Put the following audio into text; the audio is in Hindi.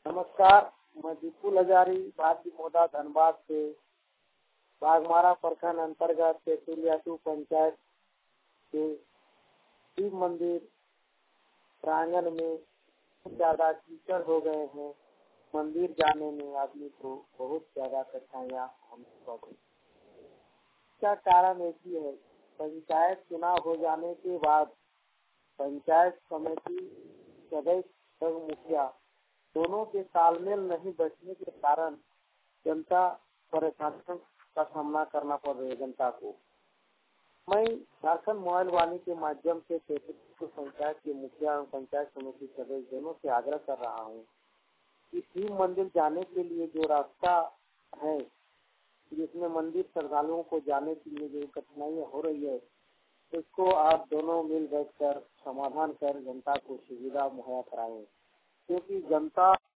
नमस्कार, मैं विपुल हजारी भारतीय मोदा धनबाद से बाघमारा प्रखंड अंतर्गत तेतुलिया पंचायत के शिव मंदिर प्रांगण में ज्यादा कीचड़ हो गए हैं। मंदिर जाने में आदमी को बहुत ज्यादा कठिनाइयाँ होने पड़ रही। इसका कारण एक ही है, पंचायत चुनाव हो जाने के बाद पंचायत समिति सदस्य और मुखिया दोनों के तालमेल नहीं बैठने के कारण जनता परेशानियों का सामना करना पड़ रहा है। जनता को मैं झारखंड मोबाइल वाणी के माध्यम से पंचायत के मुखिया और पंचायत समिति सदस्य दोनों से आग्रह कर रहा हूँ कि शिव मंदिर जाने के लिए जो रास्ता है, जिसमें मंदिर श्रद्धालुओं को जाने के लिए जो कठिनाइयाँ हो रही है, इसको आप दोनों मिल बैठकर समाधान कर जनता को सुविधा मुहैया कराएं, क्योंकि जनता